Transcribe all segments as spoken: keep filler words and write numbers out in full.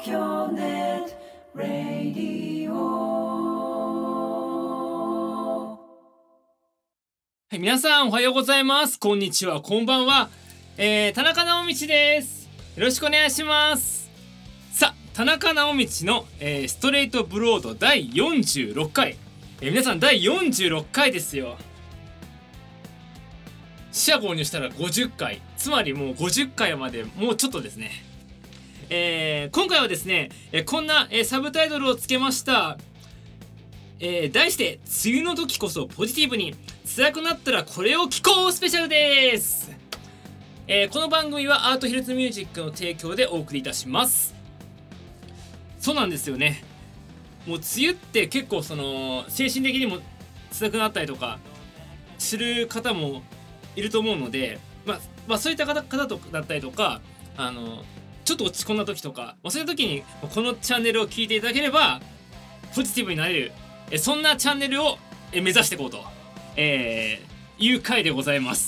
東京ネットラディオ。はい、皆さんおはようございます。こんにちは、こんばんは。えー、田中直道です。よろしくお願いします。さあ、田中直道の、えー、ストレートブロードだいよんじゅうろっかい、えー、皆さんだいよんじゅうろっかいですよ。四捨五入したらごじゅっかい、つまりもうごじゅっかいまでもうちょっとですね。えー、今回はですね、えー、こんな、えー、サブタイトルをつけました。えー、題して梅雨の時こそポジティブに、辛くなったらこれを聴こうスペシャルです。えー、この番組はアートヒルズミュージックの提供でお送りいたします。そうなんですよね。もう梅雨って結構その精神的にも辛くなったりとかする方もいると思うので、まあ、まあそういった方々だったりとか、あのちょっと落ち込んだ時とか、まあ、そういう時にこのチャンネルを聞いていただければポジティブになれる、えそんなチャンネルを目指していこうと、えー、いう回でございます。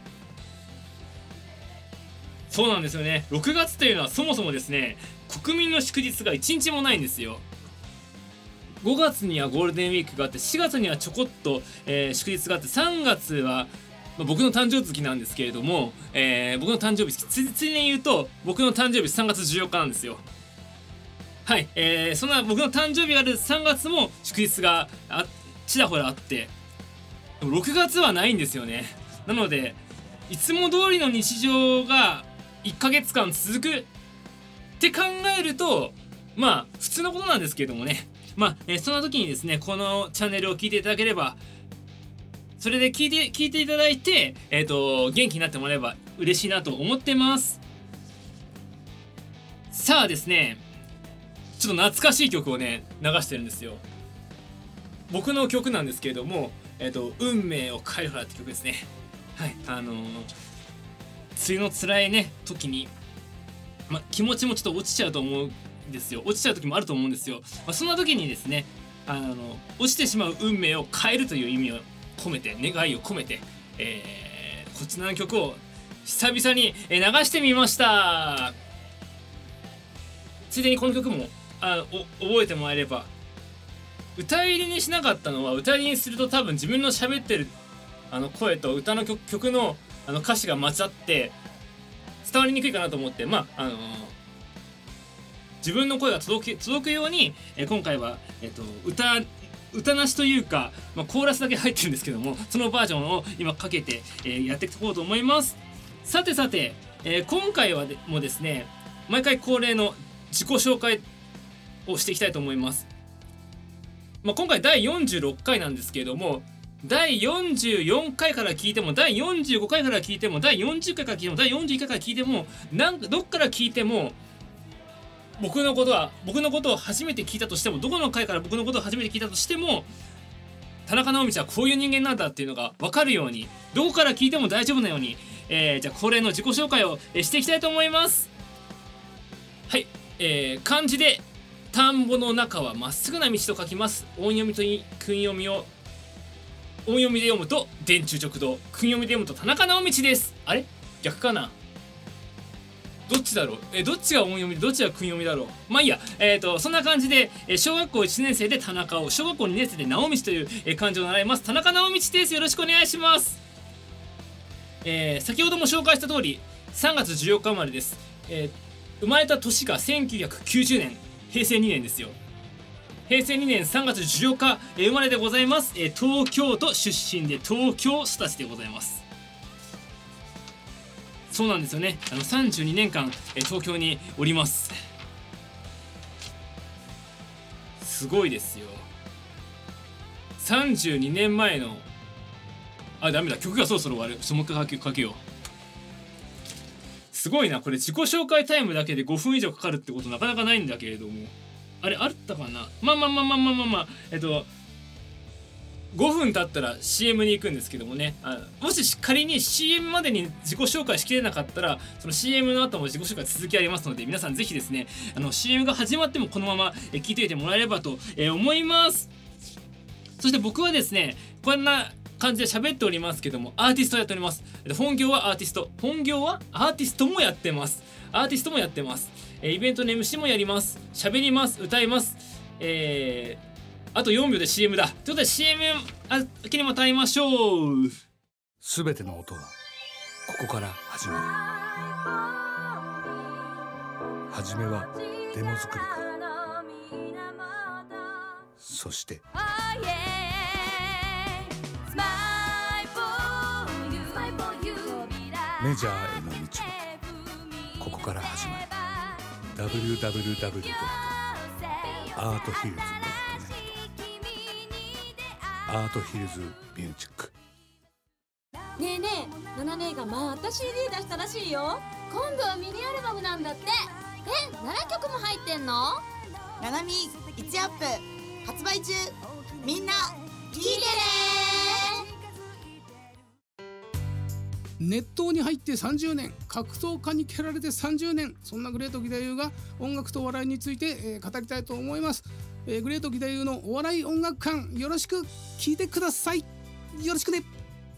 そうなんですよね。ろくがつというのはそもそもですね、国民の祝日がいちにちもないんですよ。ごがつにはゴールデンウィークがあって、しがつにはちょこっと、えー、祝日があって、さんがつは、まあ、僕の誕生月なんですけれども、えー、僕の誕生日、つついでに言うと僕の誕生日さんがつじゅうよっかなんですよ。はい、えー、そんな僕の誕生日があるさんがつも祝日があちらほらあって、でもろくがつはないんですよね。なのでいつも通りの日常がいっかげつかん続くって考えると、まあ普通のことなんですけれどもね。まあ、えー、そんな時にですね、このチャンネルを聞いていただければ、それで聞いて聞いていただいて、えーと、元気になってもらえば嬉しいなと思ってます。さあですね、ちょっと懐かしい曲をね流してるんですよ。僕の曲なんですけれども、えーと、運命を変えるからって曲ですね。はい、あのー、梅雨の辛いね時に、ま、気持ちもちょっと落ちちゃうと思うんですよ。落ちちゃう時もあると思うんですよ。まあ、そんな時にですね、あの落ちてしまう運命を変えるという意味を込めて、願いを込めて、えー、こちらの曲を久々に流してみました。ついでにこの曲もあお覚えてもらえれば、歌入りにしなかったのは、歌入りにすると多分自分の喋ってるあの声と歌の 曲, 曲のあの歌詞が混ざって伝わりにくいかなと思って、まああのー、自分の声が届 く, 届くように、えー、今回は、えー、と歌歌なしというか、まあ、コーラスだけ入ってるんですけども、そのバージョンを今かけて、えー、やっていこうと思います。さてさて、えー、今回はでもですね、毎回恒例の自己紹介をしていきたいと思います。まあ、今回だいよんじゅうろっかいなんですけれども、だいよんじゅうよんかいから聞いても、だいよんじゅうごかいから聞いても、だいよんじゅっかいから聞いても、だいよんじゅういっかいから聞いても、なんかどっから聞いても、僕のことは僕のことを初めて聞いたとしても、どこの回から僕のことを初めて聞いたとしても、田中直道はこういう人間なんだっていうのが分かるように、どこから聞いても大丈夫なように、えー、じゃあ恒例の自己紹介をしていきたいと思います。はい、えー、漢字で田んぼの中はまっすぐな道と書きます。音読みと訓読みを音読みで読むと電柱直道、訓読みで読むと田中直道です。あれ逆かな、どっちだろう、えどっちが音読みでどっちが訓読みだろう。まあいいや、えーとそんな感じで、え小学校いちねん生で田中を、小学校にねん生で直道という、え漢字を習います。田中直道です。よろしくお願いします。えー、先ほども紹介した通りさんがつじゅうよっか生まれです。えー、生まれた年がせんきゅうひゃくきゅうじゅうねん、へいせいにねんですよ。へいせいにねんさんがつじゅうよっか、えー、生まれでございます。えー、東京都出身で東京育ちでございます。そうなんですよね。あのさんじゅうにねんかん、え東京におります。すごいですよ。さんじゅうにねんまえの、あ、ダメだ、曲がそろそろ終わる。ちょっともう一回かけよう。すごいな、これ自己紹介タイムだけでごふん以上かかるってことなかなかないんだけれども、あれあったかな。まあまあまあまあまあまあまあ、えっとごふん経ったら シーエム に行くんですけどもね、あもし仮に シーエム までに自己紹介しきれなかったら、その シーエム の後も自己紹介続きありますので、皆さんぜひですね、あの シーエム が始まってもこのまま聞いておいてもらえればと思います。そして僕はですね、こんな感じで喋っておりますけども、アーティストをやっております。本業はアーティスト本業はアーティストもやってます。 アーティストもやってます。えーイベントの エムシー もやります。喋ります、歌います。えー、あとよんびょうで シーエム だ。ということで シーエム 明けにまた会いましょう。 すべての音はここから始まる。はじめはデモ作りから、そしてメジャーへの道もここから始まる。 ダブリューダブリューダブリュー ドットアートヒルズ ドットネット アートヒルズミュージック。 ねえねえ、ナナ姉がまた シーディー 出したらしいよ。今度はミニアルバムなんだって。え、ななきょくも入ってんの？ ナナミいちアップ発売中。みんな聞いてね。 熱湯に入ってさんじゅうねん、格闘家に蹴られてさんじゅうねん、そんなグレート義太夫が音楽とお笑いについて、えー、語りたいと思います。えー、グレート義太夫のお笑い音楽館、よろしく聞いてください。よろしくね。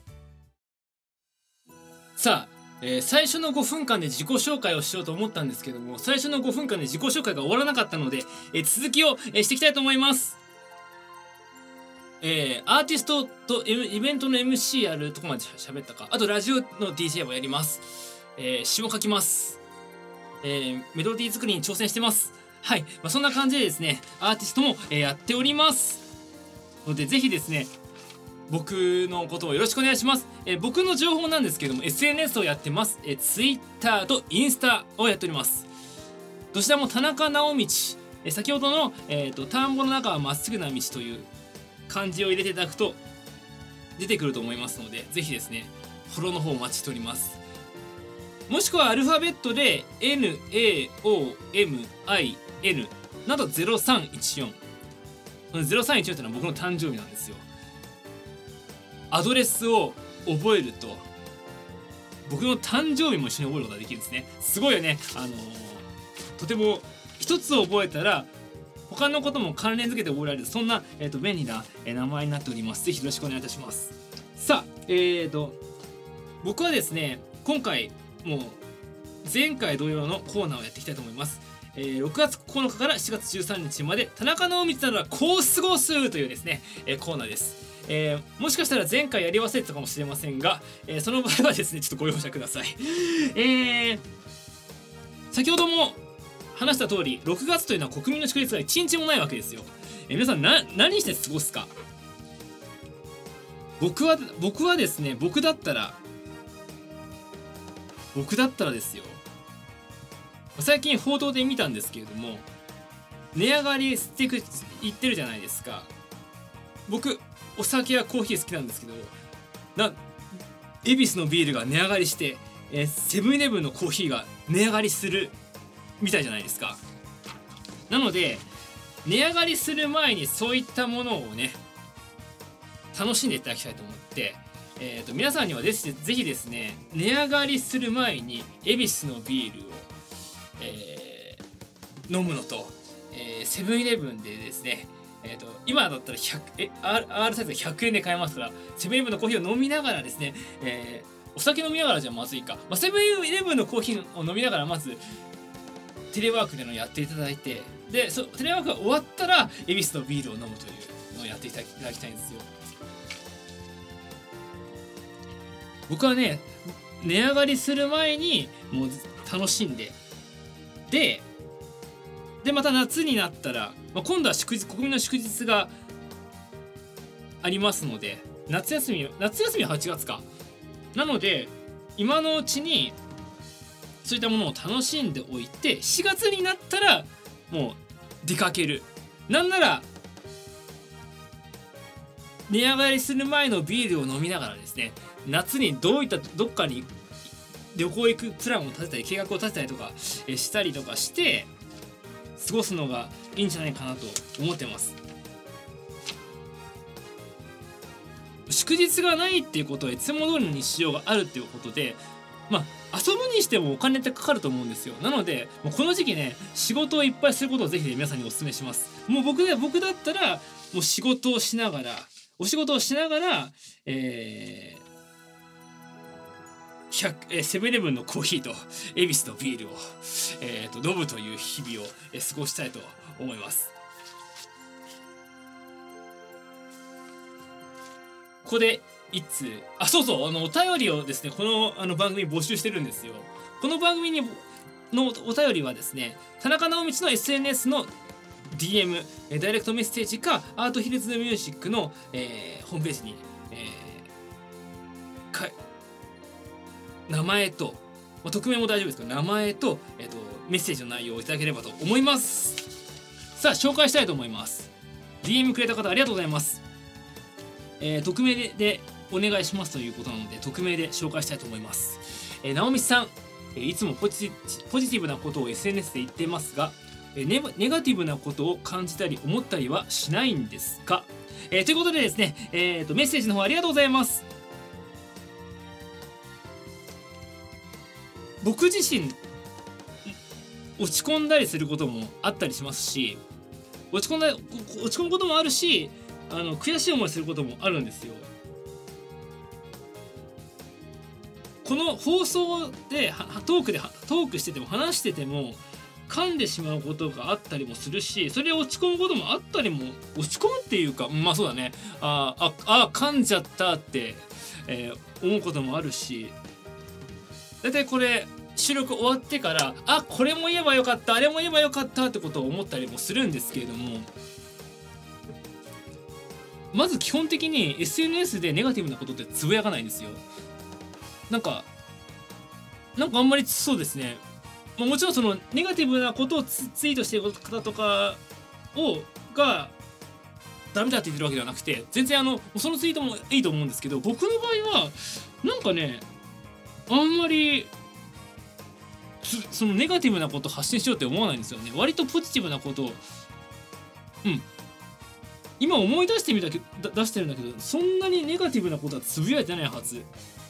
さあ、えー最初のごふんかんで自己紹介をしようと思ったんですけども、最初のごふんかんで自己紹介が終わらなかったので、えー続きを、えーしていきたいと思います。えーアーティストとイイベントの エムシー やるとこまで喋ったか。あとラジオの ディージェー もやります。えー詩も書きます。えーメロディー作りに挑戦してます。はい、まあ、そんな感じでですね、アーティストも、えーやっておりますので、ぜひですね僕のことをよろしくお願いします。えー僕の情報なんですけども エスエヌエス をやってます。えー、Twitter とインスタをやっております。どちらも田中直道、えー先ほどの、えーと田んぼの中はまっすぐな道という漢字を入れていただくと出てくると思いますので、ぜひですねフォローの方お待ちしております。もしくはアルファベットで エヌエーオーエムアイエヌ などゼロさんいちよん、このゼロさんいちよんというのは僕の誕生日なんですよ。アドレスを覚えると僕の誕生日も一緒に覚えることができるんですね。すごいよね。あのーとても一つ覚えたら他のことも関連づけて覚えられる、そんな、えー、と便利な、えー名前になっております。ぜひよろしくお願いいたします。さあ、えーと僕はですね今回もう前回同様のコーナーをやっていきたいと思います。えーろくがつここのかからしちがつじゅうさんにちまで田中直道ならこう過ごすというですね、えーコーナーです。えーもしかしたら前回やり忘れてたかもしれませんが、えーその場合はですねちょっとご容赦ください。えー先ほども話した通りろくがつというのは国民の祝日がいちにちもないわけですよ。えー皆さんな何して過ごすか。僕は僕はですね僕だったら僕だったらですよ、最近報道で見たんですけれども値上がりしていく言ってるじゃないですか。僕お酒やコーヒー好きなんですけど、な恵比寿のビールが値上がりして、えーセブンイレブンのコーヒーが値上がりするみたいじゃないですか。なので値上がりする前にそういったものをね楽しんでいただきたいと思って、えー、と皆さんにはぜひぜひですね値上がりする前に恵比寿のビールを、えー飲むのと、えーセブンイレブンでですねえー、と今だったらひゃくえ R, R サイズがひゃくえんで買えますから、セブンイレブンのコーヒーを飲みながらですね、えーお酒飲みながらじゃまずいか、まあ、セブンイレブンのコーヒーを飲みながらまずテレワークでのやっていただいて、でそテレワークが終わったら恵比寿のビールを飲むというのをやっていただきたいんですよ。僕はね値上がりする前にもう楽しんで、ででまた夏になったら、まあ、今度は祝日国民の祝日がありますので、夏休み夏休みははちがつかなので今のうちにそういったものを楽しんでおいて、しがつになったらもう出かける。なんなら値上がりする前のビールを飲みながらですね、夏にどういったどっかに旅行行くプランを立てたり計画を立てたりとかえしたりとかして過ごすのがいいんじゃないかなと思ってます。祝日がないっていうことはいつも通りの日常があるっていうことで、まあ遊ぶにしてもお金ってかかると思うんですよ。なのでもうこの時期ね仕事をいっぱいすることをぜひ、ね、皆さんにお勧めします。もう僕で僕だったらもう仕事をしながらお仕事をしながら、えー、 えー、セブンイレブンのコーヒーと恵比寿のビールを、えー、と飲むという日々を、えー、過ごしたいと思います。ここで一通、あ、そうそう、あのお便りをですね、このあの番組募集してるんですよ。この番組にのお便りはですね、田中直道の エスエヌエス の ディーエム、えー、ダイレクトメッセージかアートヒルズミュージックの、えー、ホームページに、えー、か名前と、まあ、匿名も大丈夫ですけど名前と、えー、とメッセージの内容をいただければと思います。さあ紹介したいと思います。 ディーエム くれた方ありがとうございます。えー、匿名 で, でお願いしますということなので匿名で紹介したいと思います。えー、直道さん、えー、いつもポジポジティブなことを エスエヌエス で言っていますが、えー、ネ, ネガティブなことを感じたり思ったりはしないんですか？えー、ということでですね、えー、とメッセージの方ありがとうございます。僕自身落ち込んだりすることもあったりしますし、落ち込んだ落ち込むこともあるし、あの悔しい思いすることもあるんですよ。この放送でトークでトークしてても話してても噛んでしまうことがあったりもするし、それで落ち込むこともあったりも、落ち込むっていうか、まあそうだね、あああ噛んじゃったって、えー、思うこともあるし、だいたいこれ収録終わってからあこれも言えばよかったあれも言えばよかったってことを思ったりもするんですけれども、まず基本的に エスエヌエス でネガティブなことってつぶやかないんですよ。なんかなんかあんまりそうですね、まあ、もちろんそのネガティブなことを ツ, ツイートしている方とかをがダメだって言ってるわけではなくて、全然あのそのツイートもいいと思うんですけど、僕の場合はなんかねあんまりそのネガティブなことを発信しようって思わないんですよね。割とポジティブなことを、うん今思い出してみたけど出してるんだけど、そんなにネガティブなことはつぶやいてないはず。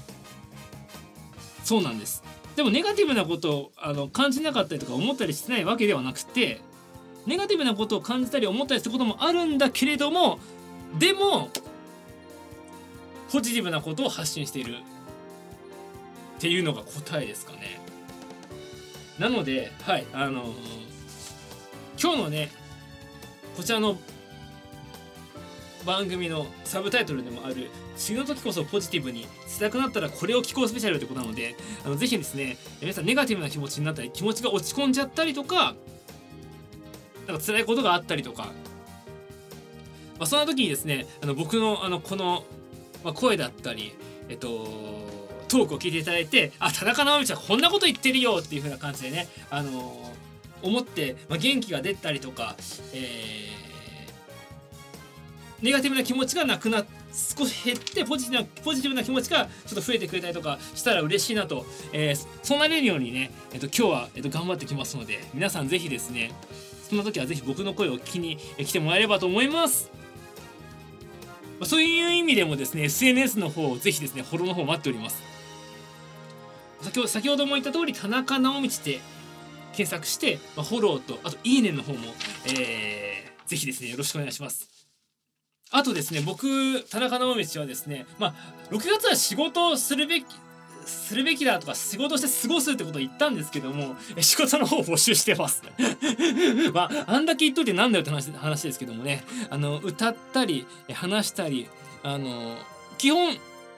そうなんです。でもネガティブなことをあの感じなかったりとか思ったりしてないわけではなくて、ネガティブなことを感じたり思ったりすることもあるんだけれども、でもポジティブなことを発信しているっていうのが答えですかね。なのではいあのー、今日のねこちらの番組のサブタイトルでもある死ぬ時こそポジティブに辛くなったらこれを聞こうスペシャルということなので、あのぜひですね皆さんネガティブな気持ちになったり気持ちが落ち込んじゃったりとかなんか辛いことがあったりとか、まあ、そんな時にですねあの僕のあのこの、まあ、声だったりえっとトークを聞いていただいて、あ田中直道はこんなこと言ってるよっていう風な感じでねあの思って、まあ、元気が出たりとか、えーネガティブな気持ちがなくなっ少し減ってポジティブなポジティブな気持ちがちょっと増えてくれたりとかしたら嬉しいなと、えー、そうなれるようにね、えー、と今日は、えー、と頑張ってきますので、皆さんぜひですねそんな時はぜひ僕の声を聞きに来てもらえればと思います。まあ、そういう意味でもですね エスエヌエス の方ぜひですねフォローの方待っております。先ほど先ほども言った通り田中直道で検索して、まあ、フォローとあといいねの方も、えー、ぜひですねよろしくお願いします。あとですね僕田中直道はですねまあろくがつは仕事をするべきするべきだとか仕事して過ごすってことを言ったんですけども仕事の方を募集してますまああんだけ言っといてなんだよって話話ですけどもね、あの歌ったり話したりあの基本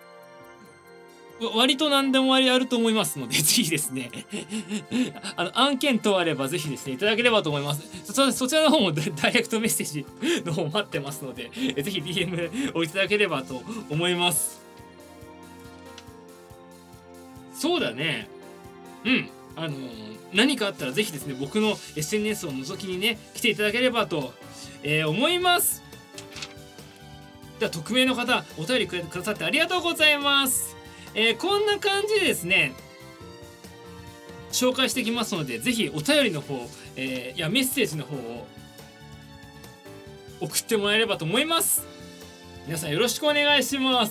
割と何でもありあると思いますのでぜひですねあの案件等あればぜひですねいただければと思います。 そ, そちらの方もダイレクトメッセージの方待ってますのでぜひ ディーエム をいただければと思います。そうだねうんあのー、何かあったらぜひですね僕の エスエヌエス を覗きにね来ていただければと、えー、思います。では匿名の方お便りくださってありがとうございます。えー、こんな感じでですね紹介していきますのでぜひお便りの方、えー、いやメッセージの方を送ってもらえればと思います。皆さんよろしくお願いします。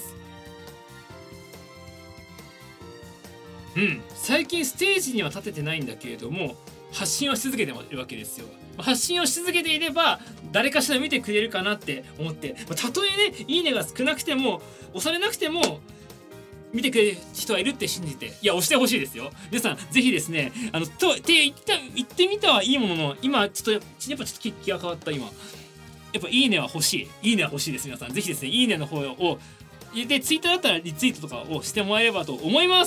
うん最近ステージには立ててないんだけれども発信はし続けているわけですよ。発信をし続けていれば誰かしら見てくれるかなって思って、たとえねいいねが少なくても押されなくても見てくれる人はいるって信じて、いや押してほしいですよ。皆さんぜひですね、あのとって言って言ってみたはいいものの、今ちょっとやっぱちょっと気が変わった。今やっぱいいねは欲しい、いいねは欲しいです。皆さんぜひですね、いいねの方をで、ツイッターだったらリツイートとかをしてもらえればと思います。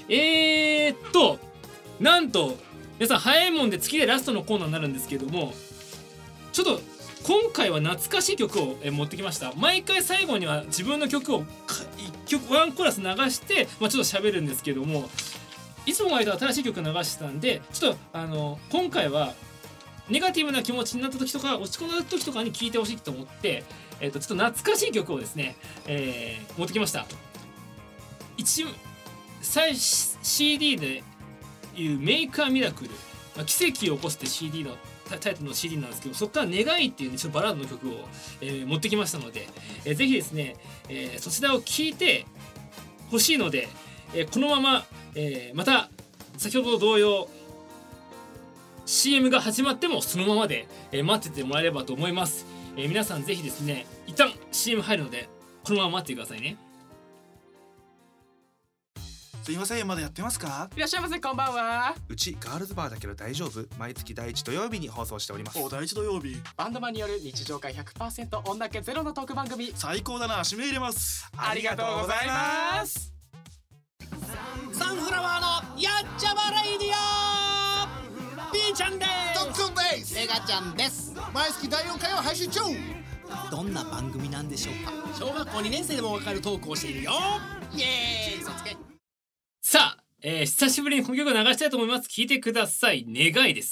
えーっとなんと皆さん早いもんで次でラストのコーナーになるんですけども、ちょっと今回は懐かしい曲を持ってきました。毎回最後には自分の曲をいっきょくワンコーラス流して、まあ、ちょっと喋るんですけども、いつも割と新しい曲流してたんで、ちょっとあの今回はネガティブな気持ちになった時とか落ち込んだ時とかに聴いてほしいと思って、えー、とちょっと懐かしい曲をですね、えー、持ってきました。一最 シーディー でいう「メイクアミラクル」まあ、奇跡を起こすって シーディー のタイトルの シーディー なんですけど、そこから「願い」っていう、ね、ちょっとバラードの曲を、えー、持ってきましたので、えー、ぜひですね、えー、そちらを聴いてほしいので、えー、このまま、えー、また先ほど同様 シーエム が始まってもそのままで、えー、待っててもらえればと思います。えー、皆さんぜひですね、一旦 シーエム 入るのでこのまま待ってくださいね。 すいません、まだやってますか？ いらっしゃいませ、こんばんは。 うちガールズバーだけど大丈夫？毎月第一土曜日に放送しております。 お、第一土曜日。バンドマンによる日常会 ひゃくパーセント 女気ゼロのトーク番組。 最高だな、締め入れます。 ありがとうございます。 サンフラワーのやっちゃまレイディオ、 B ちゃんです。 ドックンです。 メガちゃんです。 毎月だいよんかいを配信中。 どんな番組なんでしょうか？小学校にねん生でもわかるトークをしているよ。イエーイ、そつけ。 さあ、えー、久しぶりにこの曲を流したいと思います。聴いてください。願いです。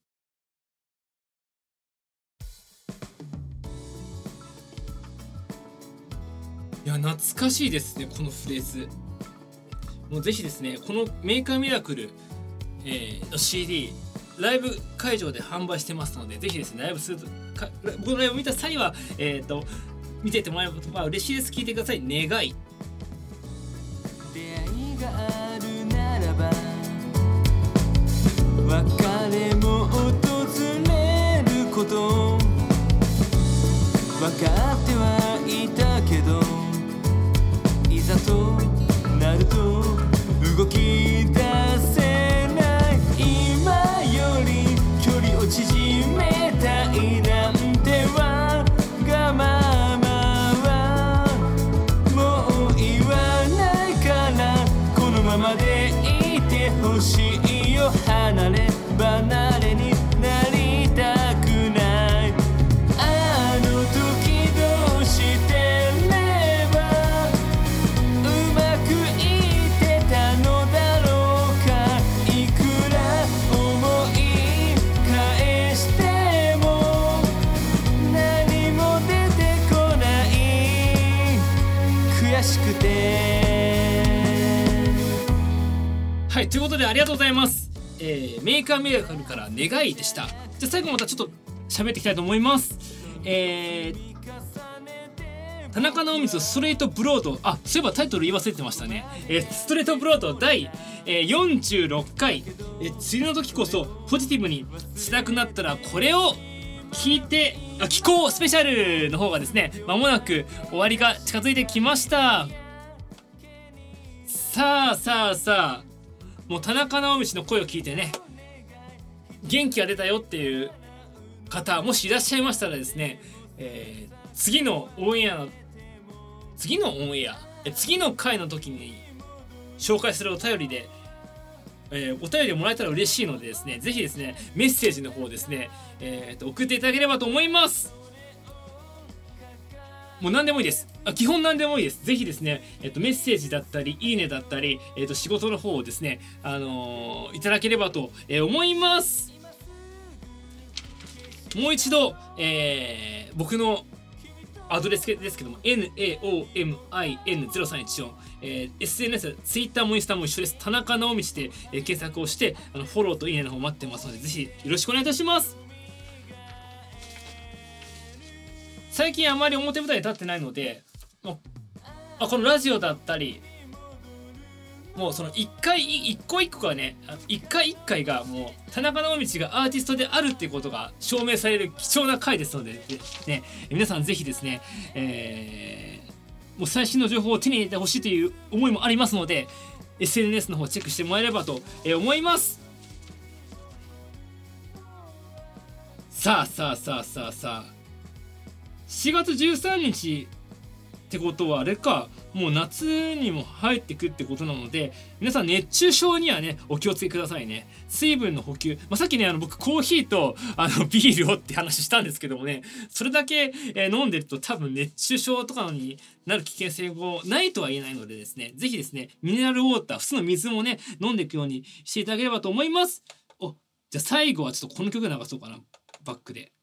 いや懐かしいですね、このフレーズ。もうぜひですね、このメーカーミラクル、えー、の シーディー ライブ会場で販売してますので、ぜひですねライブするか僕のライブを見た際は、えー、と見ていてもらえれば嬉しいです。聴いてください。願い。 出会いがあるならば別れも訪れること分かってはいたけど、いざとなると動き出せない。今より距離を縮めたいなんてわがままはもう言わないから、このままでいてほしいよ。離れ離れになりたくない。あの時どうしてればうまくいってたのだろうか。いくら思い返しても何も出てこない。悔しくて。 はい、ということでありがとうございます。えー、メーカーミラクルから願いでした。じゃあ最後またちょっと喋っていきたいと思います。えー、田中直光ストレートブロード、あ、そういえばタイトル言い忘れてましたね。えー、ストレートブロード第、えー、よんじゅうろっかい、えー、次の時こそポジティブに辛くなったらこれを聞いてあ聞こうスペシャルの方がですね、間もなく終わりが近づいてきました。さあさあさあ、もう田中直道の声を聞いてね、元気が出たよっていう方もしいらっしゃいましたらですね、えー、次のオンエアの次のオンエアえ次の回の時に紹介するお便りで、えー、お便りをもらえたら嬉しいのでですね、ぜひですねメッセージの方をですね、えー、と送っていただければと思います。もう何でもいいです。あ、基本何でもいいです。ぜひですね、えっと、メッセージだったりいいねだったり、えっと、仕事の方をですね、あのー、いただければと、えー、思います。もう一度、えー、僕のアドレスですけども ナオミンゼロさんいちよん、えー、エスエヌエス、ツイッターもインスタも一緒です。田中直道で、えー、検索をしてあのフォローといいねの方待ってますので、ぜひよろしくお願いいたします。最近あまり表舞台に立ってないので、もうあこのラジオだったりもうその一回一個一個がね、一回一回がもう田中直道がアーティストであるっていうことが証明される貴重な回ですのでね、皆さんぜひですね、えー、 もう最新の情報を手に入れてほしいという思いもありますので エスエヌエス の方チェックしてもらえればと思います。さあさあさあさあさあしがつじゅうさんにちってことはあれか、もう夏にも入ってくってことなので、皆さん熱中症にはねお気をつけくださいね。水分の補給、まあ、さっきねあの僕コーヒーとあのビールをって話したんですけどもね、それだけ、えー、飲んでると多分熱中症とかになる危険性もないとは言えないのでですね、ぜひですねミネラルウォーター、普通の水もね飲んでいくようにしていただければと思います。お、じゃあ最後はちょっとこの曲流そうかな、バックで。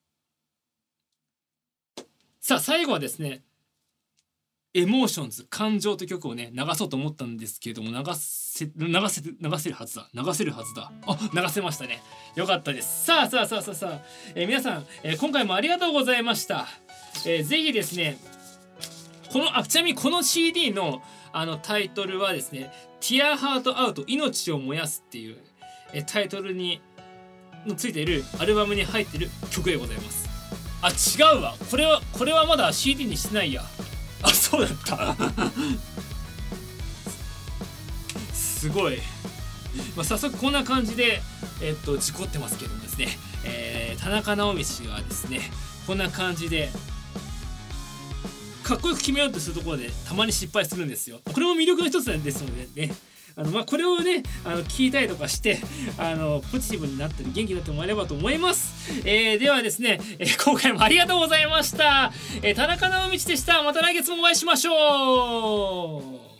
さあ最後はですねエモーションズ感情という曲をね流そうと思ったんですけれども、流せ流せ流せるはずだ流せるはずだあ流せましたね。よかったです。さあさあさあさあさあ、えー、皆さん、えー、今回もありがとうございました。えー、ぜひですねこのあちなみにこの シーディー のあのタイトルはですね Tear Heart Out 命を燃やすっていう、えー、タイトルにのついているアルバムに入っている曲でございます。あ違うわ、これはこれはまだ シーディー にしてないや。あそうだったすごい、まあ、早速こんな感じでえっと事故ってますけどもですね、えー、田中直道氏はですねこんな感じでかっこよく決めようとするところでたまに失敗するんですよ。これも魅力の一つですのでね、あのまあこれをねあの聞いたりとかしてあのポジティブになったり元気になってもらえればと思います。えー、ではですね、えー、今回もありがとうございました。えー、田中直道でした。また来月もお会いしましょう。